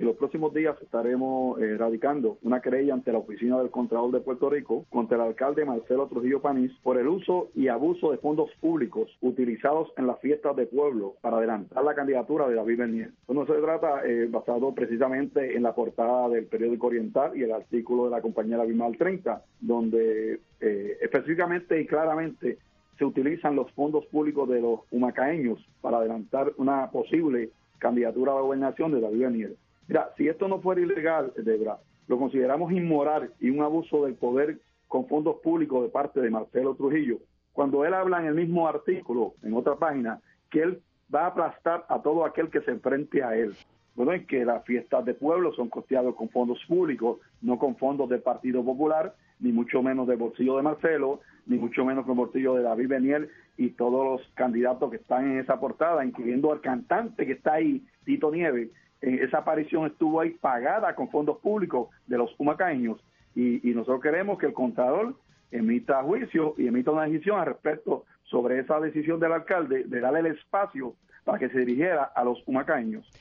En los próximos días estaremos radicando una querella ante la Oficina del Contralor de Puerto Rico contra el alcalde Marcelo Trujillo Panís por el uso y abuso de fondos públicos utilizados en las fiestas de pueblo para adelantar la candidatura de David Bernier. Bueno, se trata basado precisamente en la portada del periódico Oriental y el artículo de la compañera Bimal 30, donde específicamente y claramente se utilizan los fondos públicos de los humacaeños para adelantar una posible candidatura a la gobernación de David Bernier. Mira, si esto no fuera ilegal, Debra, lo consideramos inmoral y un abuso del poder con fondos públicos de parte de Marcelo Trujillo, cuando él habla en el mismo artículo, en otra página, que él va a aplastar a todo aquel que se enfrente a él. Bueno, es que las fiestas de pueblo son costeadas con fondos públicos, no con fondos del Partido Popular, ni mucho menos del bolsillo de Marcelo, ni mucho menos con el bolsillo de David Bernier y todos los candidatos que están en esa portada, incluyendo al cantante que está ahí, Tito Nieves. Esa aparición estuvo ahí pagada con fondos públicos de los humacaeños y nosotros queremos que el Contralor emita juicio y emita una decisión al respecto sobre esa decisión del alcalde de darle el espacio para que se dirigiera a los humacaeños.